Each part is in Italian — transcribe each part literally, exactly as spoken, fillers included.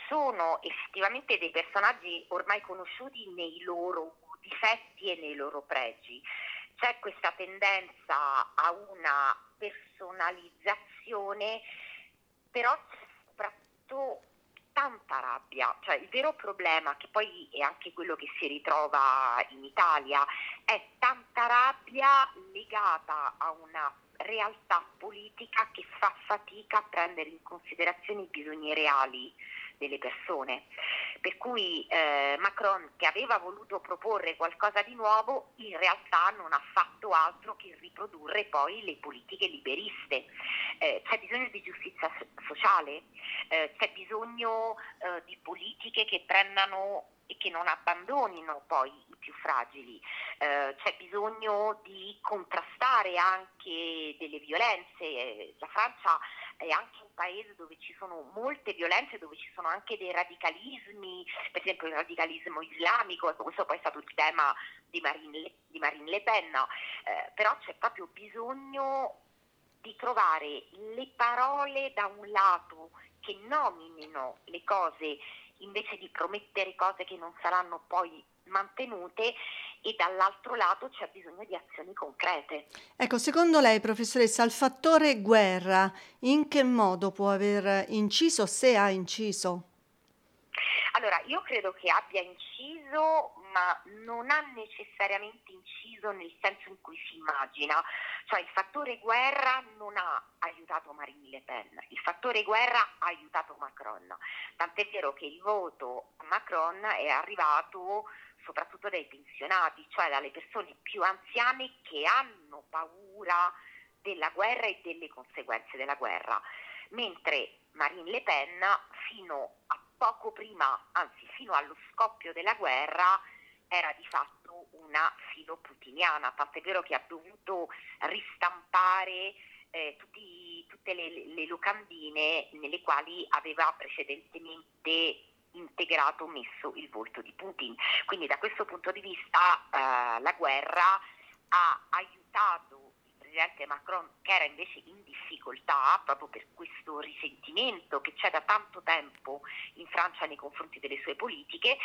sono effettivamente dei personaggi ormai conosciuti nei loro difetti e nei loro pregi. C'è questa tendenza a una personalizzazione, però c'è soprattutto tanta rabbia. Cioè, il vero problema, che poi è anche quello che si ritrova in Italia, è tanta rabbia legata a una realtà politica che fa fatica a prendere in considerazione i bisogni reali delle persone. Per cui eh, Macron, che aveva voluto proporre qualcosa di nuovo, in realtà non ha fatto altro che riprodurre poi le politiche liberiste. Eh, c'è bisogno di giustizia sociale, eh, c'è bisogno eh, di politiche che prendano e che non abbandonino poi i più fragili, eh, c'è bisogno di contrastare anche delle violenze. Eh, la Francia è anche un paese dove ci sono molte violenze, dove ci sono anche dei radicalismi, per esempio il radicalismo islamico. Ecco, questo poi è stato il tema di Marine Le, di Marine Le Pen, eh, però c'è proprio bisogno di trovare le parole da un lato che nominino le cose invece di promettere cose che non saranno poi mantenute, e dall'altro lato c'è bisogno di azioni concrete. Ecco, secondo lei, professoressa, il fattore guerra in che modo può aver inciso, se ha inciso? Allora, io credo che abbia inciso, ma non ha necessariamente inciso nel senso in cui si immagina. Cioè, il fattore guerra non ha aiutato Marine Le Pen, il fattore guerra ha aiutato Macron. Tant'è vero che il voto a Macron è arrivato soprattutto dai pensionati, cioè dalle persone più anziane che hanno paura della guerra e delle conseguenze della guerra. Mentre Marine Le Pen, fino a poco prima, anzi fino allo scoppio della guerra, era di fatto una filoputiniana, tant'è vero che ha dovuto ristampare eh, tutti, tutte le, le locandine nelle quali aveva precedentemente integrato, messo il volto di Putin. Quindi da questo punto di vista eh, la guerra ha aiutato il presidente Macron, che era invece in difficoltà proprio per questo risentimento che c'è da tanto tempo in Francia nei confronti delle sue politiche.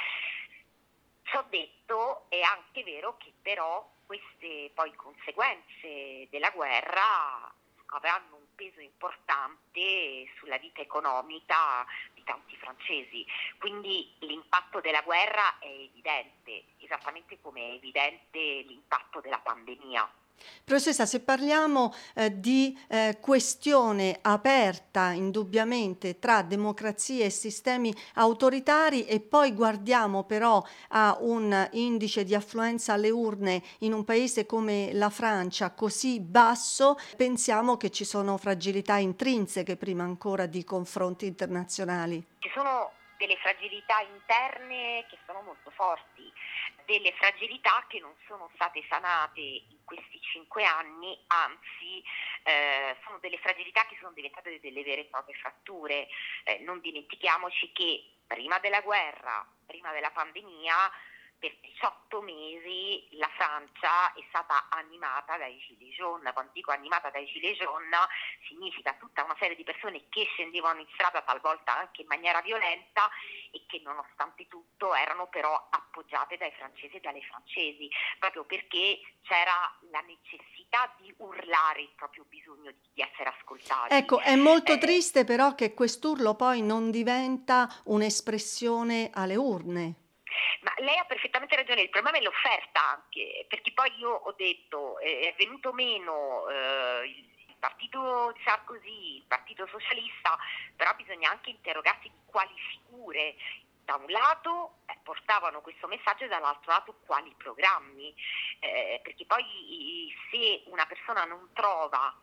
Ciò detto, è anche vero che però queste poi conseguenze della guerra avranno un peso importante sulla vita economica di tanti francesi, quindi l'impatto della guerra è evidente, esattamente come è evidente l'impatto della pandemia. Professoressa, se parliamo eh, di eh, questione aperta indubbiamente tra democrazie e sistemi autoritari, e poi guardiamo però a un indice di affluenza alle urne in un paese come la Francia così basso, pensiamo che ci sono fragilità intrinseche prima ancora di confronti internazionali. Ci sono delle fragilità interne che sono molto forti, delle fragilità che non sono state sanate in questi cinque anni, anzi eh, sono delle fragilità che sono diventate delle vere e proprie fratture. Eh, non dimentichiamoci che prima della guerra, prima della pandemia, per diciotto mesi la Francia è stata animata dai Gilets jaunes. Quando dico animata dai Gilets jaunes significa tutta una serie di persone che scendevano in strada, talvolta anche in maniera violenta, e che nonostante tutto erano però appoggiate dai francesi e dalle francesi, proprio perché c'era la necessità di urlare il proprio bisogno di, di essere ascoltati. Ecco, è molto Eh, triste però che quest'urlo poi non diventa un'espressione alle urne. Ma lei ha perfettamente ragione, il problema è l'offerta anche, perché poi io ho detto eh, è venuto meno eh, il, il partito di Sarkozy, il partito socialista, però bisogna anche interrogarsi di quali figure da un lato eh, portavano questo messaggio e dall'altro lato quali programmi, eh, perché poi se una persona non trova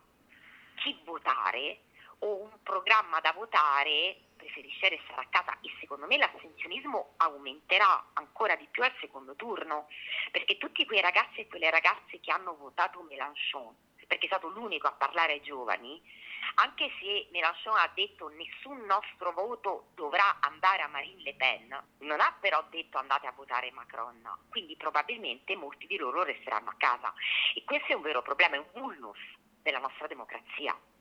chi votare o un programma da votare, preferisce restare a casa, e secondo me l'astensionismo aumenterà ancora di più al secondo turno, perché tutti quei ragazzi e quelle ragazze che hanno votato Mélenchon, perché è stato l'unico a parlare ai giovani, anche se Mélenchon ha detto nessun nostro voto dovrà andare a Marine Le Pen, non ha però detto andate a votare Macron, quindi probabilmente molti di loro resteranno a casa, e questo è un vero problema, è un vulnus della nostra democrazia.